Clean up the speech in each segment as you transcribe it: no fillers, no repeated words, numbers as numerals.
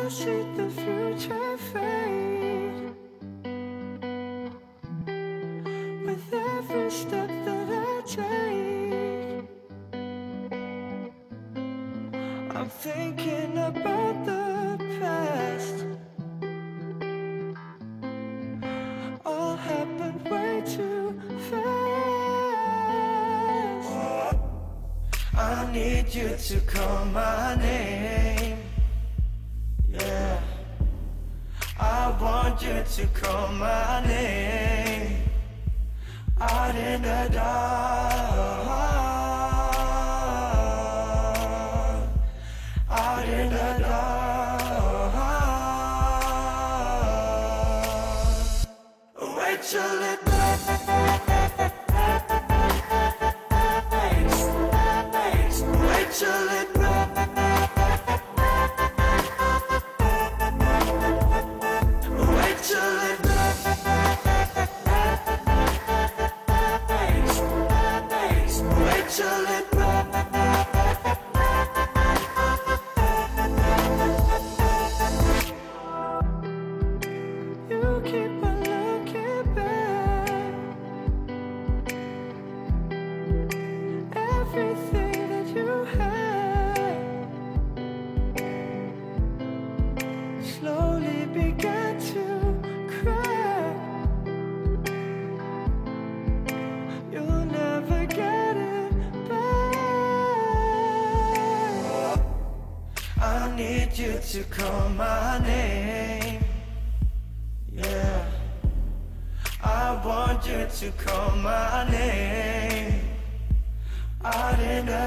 see the future fade with every step that I take. I'm thinking about the past. All happened way too fast. I need you to call my name. Yeah, I want you to call my name. Out in the dark, out in the dark. Wait till it breaks. Wait till it breaks. Wait till it breaks. Wait till it breaks. You keep on looking back. Everything that you had slowly began to crack. You'll never get it back. I need you to call my name. Yeah, I want you to call my name. Out in the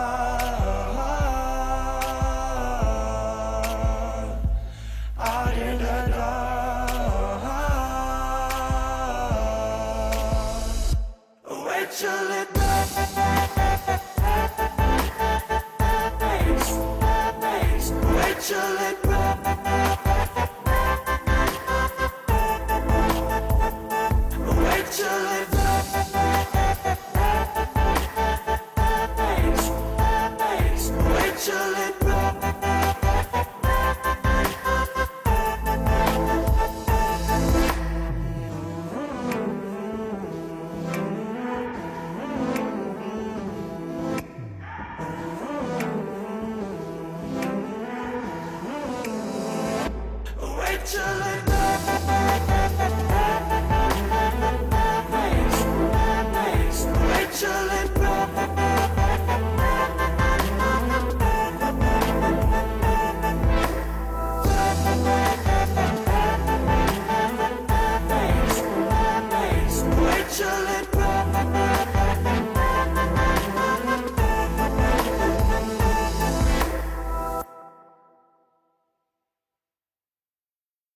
dark, out in the dark. Wait till it breaks. Wait till it breaks. Wait till it breaks. Wait till it breaks. Wait till it